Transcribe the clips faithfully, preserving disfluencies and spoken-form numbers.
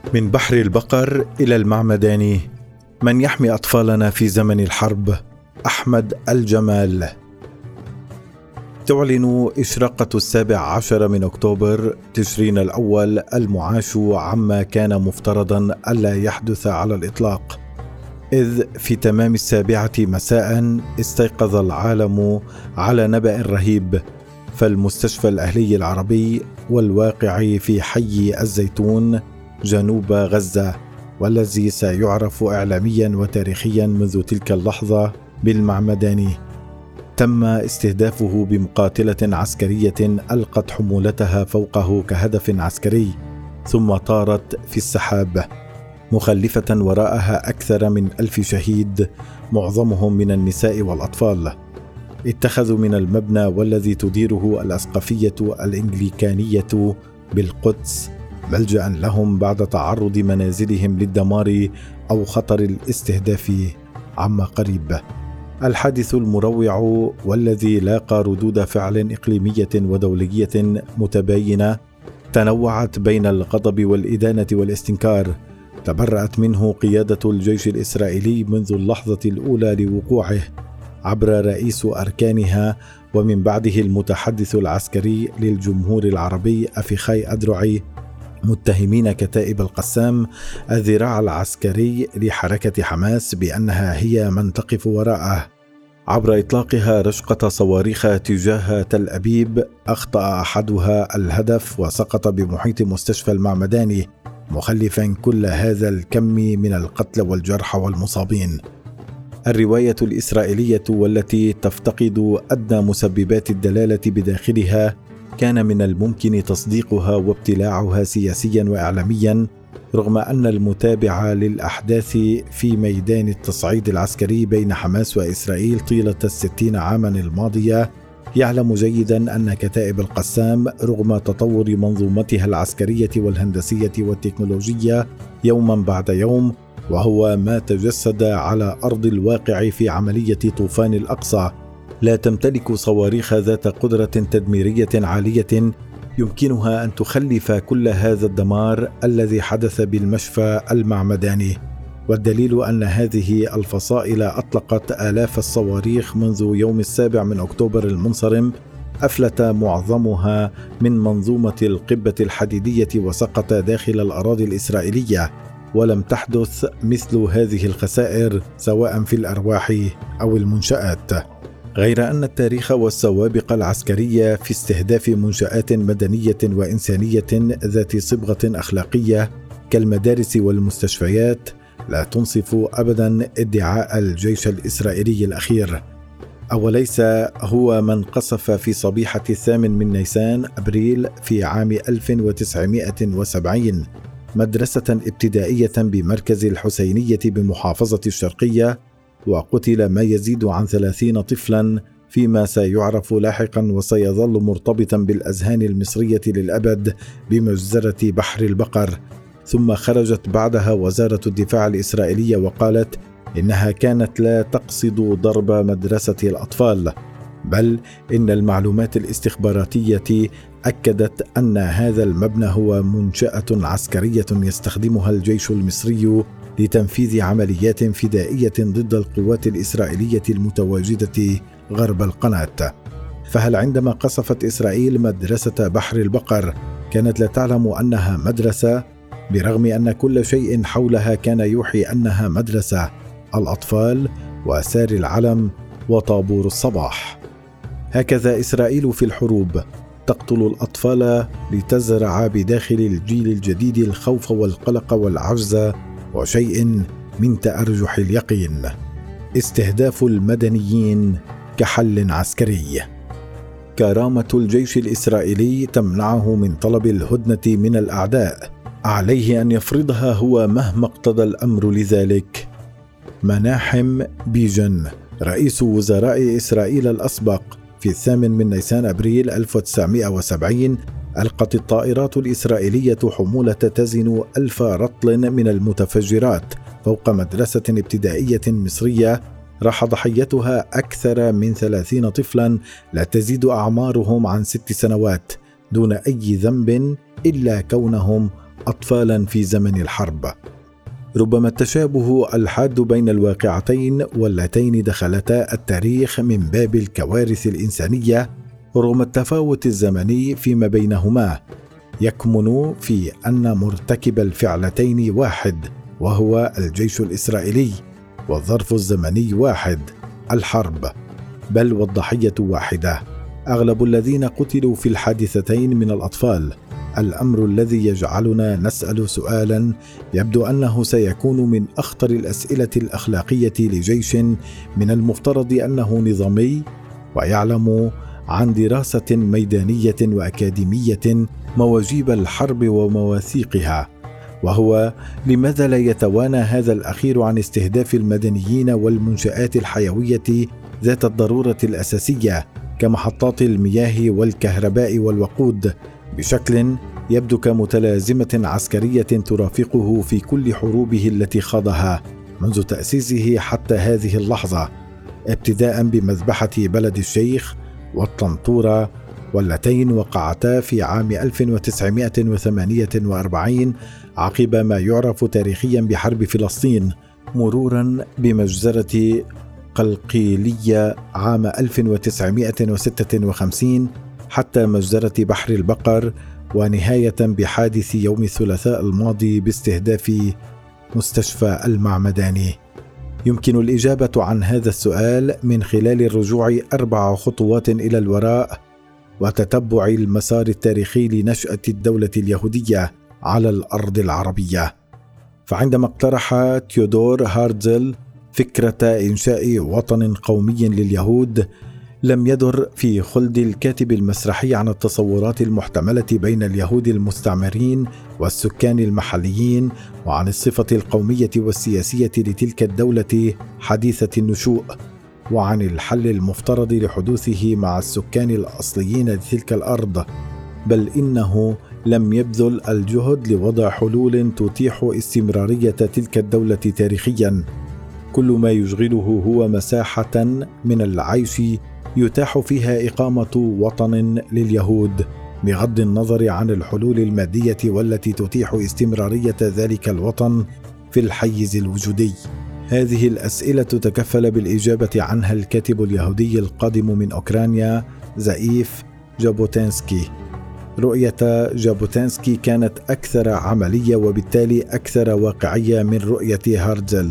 من بحر البقر إلى المعمداني، من يحمي أطفالنا في زمن الحرب؟ أحمد الجمال. تعلن إشراقة السابع عشر من أكتوبر تشرين الأول المعاش عما كان مفترضا ألا يحدث على الإطلاق، إذ في تمام السابعة مساء استيقظ العالم على نبأ رهيب. فالمستشفى الأهلي العربي والواقع في حي الزيتون جنوب غزة، والذي سيعرف إعلاميا وتاريخيا منذ تلك اللحظة بالمعمداني، تم استهدافه بمقاتلة عسكرية ألقت حمولتها فوقه كهدف عسكري، ثم طارت في السحاب مخلفة وراءها أكثر من ألف شهيد، معظمهم من النساء والأطفال. اتخذوا من المبنى والذي تديره الأسقفية الإنجليكانية بالقدس ملجأ لهم بعد تعرض منازلهم للدمار أو خطر الاستهداف عما قريب. الحادث المروع والذي لاقى ردود فعل إقليمية ودولية متباينة تنوعت بين الغضب والإدانة والاستنكار، تبرأت منه قيادة الجيش الإسرائيلي منذ اللحظة الأولى لوقوعه عبر رئيس أركانها، ومن بعده المتحدث العسكري للجمهور العربي أفيخاي أدرعي، متهمين كتائب القسام الذراع العسكري لحركة حماس بأنها هي من تقف وراءه، عبر إطلاقها رشقة صواريخ تجاه تل أبيب أخطأ أحدها الهدف وسقط بمحيط مستشفى المعمداني، مخلفا كل هذا الكم من القتلى والجرحى والمصابين. الرواية الإسرائيلية والتي تفتقد أدنى مسببات الدلالة بداخلها كان من الممكن تصديقها وابتلاعها سياسيا وإعلاميا، رغم أن المتابع للأحداث في ميدان التصعيد العسكري بين حماس وإسرائيل طيلة الستين عاما الماضية يعلم جيدا أن كتائب القسام رغم تطور منظومتها العسكرية والهندسية والتكنولوجية يوما بعد يوم، وهو ما تجسد على أرض الواقع في عملية طوفان الأقصى، لا تمتلك صواريخ ذات قدرة تدميرية عالية يمكنها أن تخلف كل هذا الدمار الذي حدث بالمشفى المعمداني. والدليل أن هذه الفصائل أطلقت آلاف الصواريخ منذ يوم السابع من أكتوبر المنصرم، أفلت معظمها من منظومة القبة الحديدية وسقط داخل الأراضي الإسرائيلية، ولم تحدث مثل هذه الخسائر سواء في الأرواح أو المنشآت. غير أن التاريخ والسوابق العسكرية في استهداف منشآت مدنية وإنسانية ذات صبغة أخلاقية كالمدارس والمستشفيات لا تنصف أبدا ادعاء الجيش الإسرائيلي الأخير. أوليس هو من قصف في صبيحة الثامن من نيسان أبريل في عام ألف وتسعمائة وسبعين مدرسة ابتدائية بمركز الحسينية بمحافظة الشرقية، وقتل ما يزيد عن ثلاثين طفلا، فيما سيعرف لاحقا وسيظل مرتبطا بالأذهان المصرية للأبد بمجزرة بحر البقر. ثم خرجت بعدها وزارة الدفاع الإسرائيلية وقالت إنها كانت لا تقصد ضرب مدرسة الأطفال، بل إن المعلومات الاستخباراتية أكدت أن هذا المبنى هو منشأة عسكرية يستخدمها الجيش المصري لتنفيذ عمليات فدائية ضد القوات الإسرائيلية المتواجدة غرب القناة. فهل عندما قصفت إسرائيل مدرسة بحر البقر كانت لا تعلم أنها مدرسة، برغم أن كل شيء حولها كان يوحي أنها مدرسة؟ الأطفال وسار العلم وطابور الصباح. هكذا إسرائيل في الحروب تقتل الأطفال لتزرع بداخل الجيل الجديد الخوف والقلق والعجز وشيء من تأرجح اليقين. استهداف المدنيين كحل عسكري. كرامة الجيش الإسرائيلي تمنعه من طلب الهدنة من الأعداء، عليه أن يفرضها هو مهما اقتضى الأمر لذلك. مناحم بيجن رئيس وزراء إسرائيل الأسبق في الثامن من نيسان أبريل ألف وتسعمائة وسبعين ألقت الطائرات الإسرائيلية حمولة تزن ألف رطل من المتفجرات فوق مدرسة ابتدائية مصرية راح ضحيتها أكثر من ثلاثين طفلا لا تزيد أعمارهم عن ست سنوات، دون أي ذنب إلا كونهم أطفالا في زمن الحرب. ربما التشابه الحاد بين الواقعتين واللتين دخلتا التاريخ من باب الكوارث الإنسانية رغم التفاوت الزمني فيما بينهما يكمن في أن مرتكب الفعلتين واحد وهو الجيش الإسرائيلي، والظرف الزمني واحد الحرب، بل والضحية واحدة. أغلب الذين قتلوا في الحادثتين من الأطفال. الأمر الذي يجعلنا نسأل سؤالا يبدو أنه سيكون من أخطر الأسئلة الأخلاقية لجيش من المفترض أنه نظامي ويعلم عن دراسة ميدانية وأكاديمية مواجيب الحرب ومواثيقها، وهو لماذا لا يتوانى هذا الأخير عن استهداف المدنيين والمنشآت الحيوية ذات الضرورة الأساسية كمحطات المياه والكهرباء والوقود بشكل يبدو كمتلازمة عسكرية ترافقه في كل حروبه التي خاضها منذ تأسيسه حتى هذه اللحظة، ابتداء بمذبحة بلد الشيخ والطنطورة واللتين وقعتا في عام ألف وتسعمائة وثمانية وأربعين عقب ما يعرف تاريخيا بحرب فلسطين، مرورا بمجزرة قلقيلية عام ألف وتسعمائة وستة وخمسين حتى مجزرة بحر البقر، ونهاية بحادث يوم الثلاثاء الماضي باستهداف مستشفى المعمداني. يمكن الإجابة عن هذا السؤال من خلال الرجوع أربع خطوات إلى الوراء وتتبع المسار التاريخي لنشأة الدولة اليهودية على الأرض العربية. فعندما اقترح تيودور هارتزل فكرة إنشاء وطن قومي لليهود لم يدر في خلد الكاتب المسرحي عن التصورات المحتملة بين اليهود المستعمرين والسكان المحليين وعن الصفة القومية والسياسية لتلك الدولة حديثة النشوء، وعن الحل المفترض لحدوثه مع السكان الأصليين لتلك الأرض، بل إنه لم يبذل الجهد لوضع حلول تتيح استمرارية تلك الدولة تاريخيا. كل ما يشغله هو مساحة من العيش يتاح فيها إقامة وطن لليهود بغض النظر عن الحلول المادية والتي تتيح استمرارية ذلك الوطن في الحيز الوجودي. هذه الأسئلة تكفل بالإجابة عنها الكاتب اليهودي القادم من أوكرانيا زائيف جابوتينسكي. رؤية جابوتينسكي كانت أكثر عملية وبالتالي أكثر واقعية من رؤية هارتزل،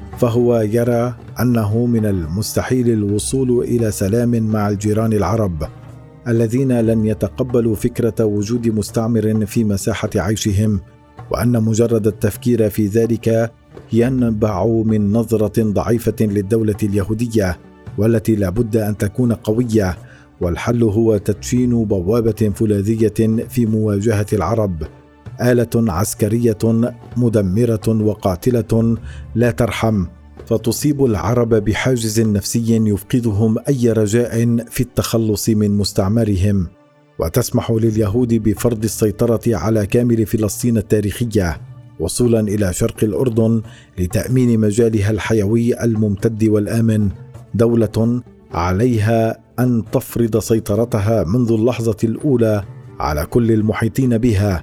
فهو يرى أنه من المستحيل الوصول إلى سلام مع الجيران العرب الذين لن يتقبلوا فكرة وجود مستعمر في مساحة عيشهم، وأن مجرد التفكير في ذلك ينبع من نظرة ضعيفة للدولة اليهودية والتي لابد أن تكون قوية، والحل هو تدشين بوابة فولاذية في مواجهة العرب، آلة عسكرية مدمرة وقاتلة لا ترحم، فتصيب العرب بحاجز نفسي يفقدهم أي رجاء في التخلص من مستعمرهم، وتسمح لليهود بفرض السيطرة على كامل فلسطين التاريخية وصولا إلى شرق الأردن لتأمين مجالها الحيوي الممتد والآمن، دولة عليها أن تفرض سيطرتها منذ اللحظة الأولى على كل المحيطين بها،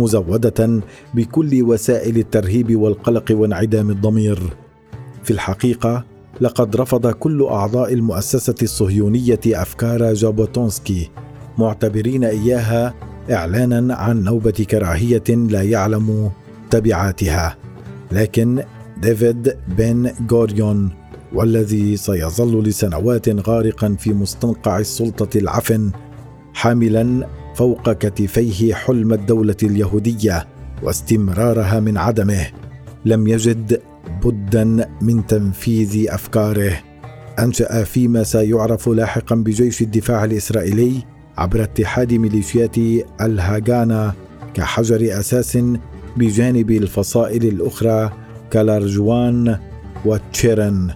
مزودة بكل وسائل الترهيب والقلق وانعدام الضمير. في الحقيقة لقد رفض كل أعضاء المؤسسة الصهيونية أفكار جابوتينسكي، معتبرين إياها إعلانا عن نوبة كراهية لا يعلم تبعاتها، لكن ديفيد بن غوريون، والذي سيظل لسنوات غارقا في مستنقع السلطة العفن حاملا فوق كتفيه حلم الدولة اليهودية واستمرارها من عدمه، لم يجد بدا من تنفيذ أفكاره. أنشأ فيما سيعرف لاحقا بجيش الدفاع الإسرائيلي عبر اتحاد ميليشيات الهاغانا كحجر أساس بجانب الفصائل الأخرى كالارجوان وتشيرن.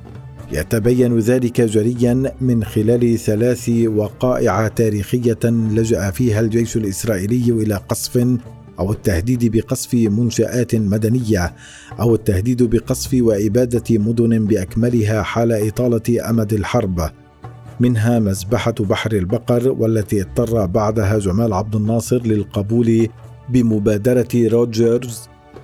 يتبين ذلك جليا من خلال ثلاث وقائع تاريخية لجأ فيها الجيش الإسرائيلي إلى قصف أو التهديد بقصف منشآت مدنية أو التهديد بقصف وإبادة مدن بأكملها حال إطالة أمد الحرب، منها مذبحة بحر البقر والتي اضطر بعدها جمال عبد الناصر للقبول بمبادرة روجرز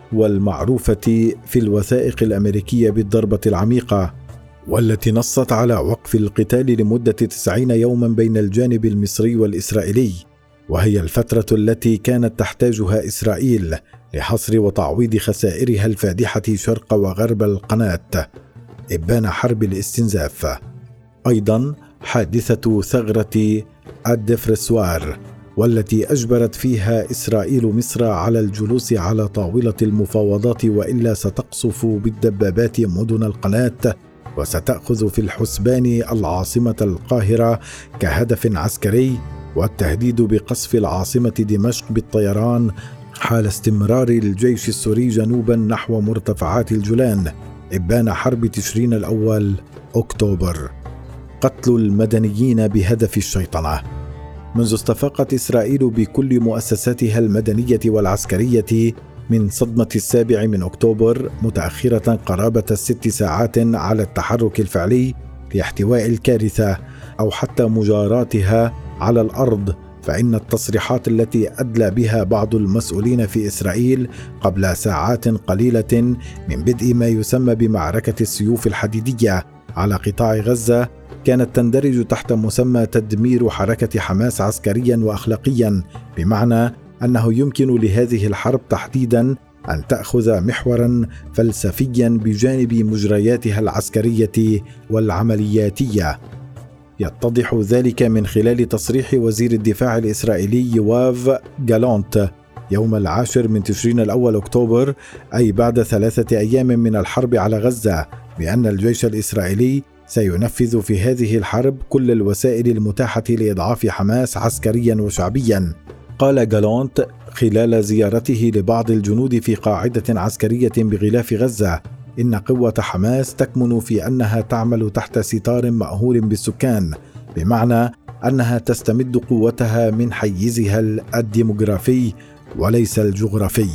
والمعروفة في الوثائق الأمريكية بالضربة العميقة، والتي نصت على وقف القتال لمدة تسعين يوما بين الجانب المصري والإسرائيلي، وهي الفترة التي كانت تحتاجها إسرائيل لحصر وتعويض خسائرها الفادحة شرق وغرب القناة إبان حرب الاستنزاف. أيضا حادثة ثغرة الدفرسوار، والتي أجبرت فيها إسرائيل مصر على الجلوس على طاولة المفاوضات، وإلا ستقصف بالدبابات مدن القناة وستأخذ في الحسبان العاصمة القاهرة كهدف عسكري، والتهديد بقصف العاصمة دمشق بالطيران حال استمرار الجيش السوري جنوبا نحو مرتفعات الجولان إبان حرب تشرين الأول أكتوبر. قتل المدنيين بهدف الشيطنة. منذ استفاقت إسرائيل بكل مؤسساتها المدنية والعسكرية من صدمة السابع من أكتوبر، متأخرة قرابة الست ساعات على التحرك الفعلي لاحتواء الكارثة أو حتى مجاراتها على الأرض، فإن التصريحات التي أدلى بها بعض المسؤولين في إسرائيل قبل ساعات قليلة من بدء ما يسمى بمعركة السيوف الحديدية على قطاع غزة كانت تندرج تحت مسمى تدمير حركة حماس عسكريا وأخلاقيا، بمعنى أنه يمكن لهذه الحرب تحديدا أن تأخذ محورا فلسفيا بجانب مجرياتها العسكرية والعملياتية. يتضح ذلك من خلال تصريح وزير الدفاع الإسرائيلي يواف جالونت يوم العاشر من تشرين الأول أكتوبر، أي بعد ثلاثة أيام من الحرب على غزة، بأن الجيش الإسرائيلي سينفذ في هذه الحرب كل الوسائل المتاحة لإضعاف حماس عسكريا وشعبيا. قال جالونت خلال زيارته لبعض الجنود في قاعدة عسكرية بغلاف غزة إن قوة حماس تكمن في أنها تعمل تحت ستار مأهول بالسكان، بمعنى أنها تستمد قوتها من حيزها الديموغرافي وليس الجغرافي.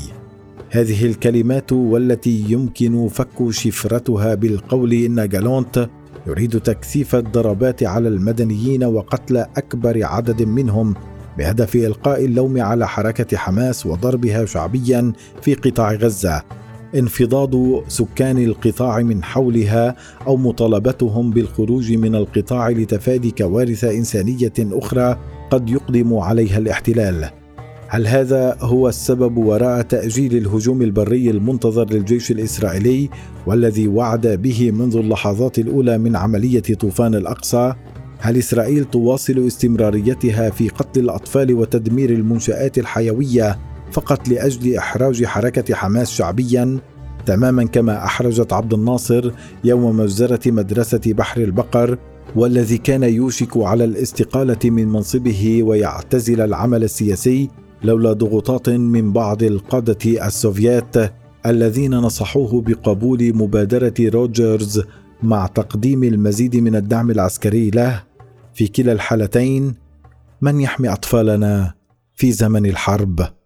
هذه الكلمات والتي يمكن فك شفرتها بالقول إن جالونت يريد تكثيف الضربات على المدنيين وقتل أكبر عدد منهم بهدف إلقاء اللوم على حركة حماس وضربها شعبيا في قطاع غزة، انفضاض سكان القطاع من حولها أو مطالبتهم بالخروج من القطاع لتفادي كوارث إنسانية أخرى قد يقدم عليها الاحتلال. هل هذا هو السبب وراء تأجيل الهجوم البري المنتظر للجيش الإسرائيلي والذي وعد به منذ اللحظات الأولى من عملية طوفان الأقصى؟ هل إسرائيل تواصل استمراريتها في قتل الأطفال وتدمير المنشآت الحيوية فقط لأجل إحراج حركة حماس شعبيا، تماما كما أحرجت عبد الناصر يوم مجزرة مدرسة بحر البقر، والذي كان يوشك على الاستقالة من منصبه ويعتزل العمل السياسي لولا ضغوطات من بعض القادة السوفيات الذين نصحوه بقبول مبادرة روجرز مع تقديم المزيد من الدعم العسكري له؟ في كلا الحالتين من يحمي أطفالنا في زمن الحرب؟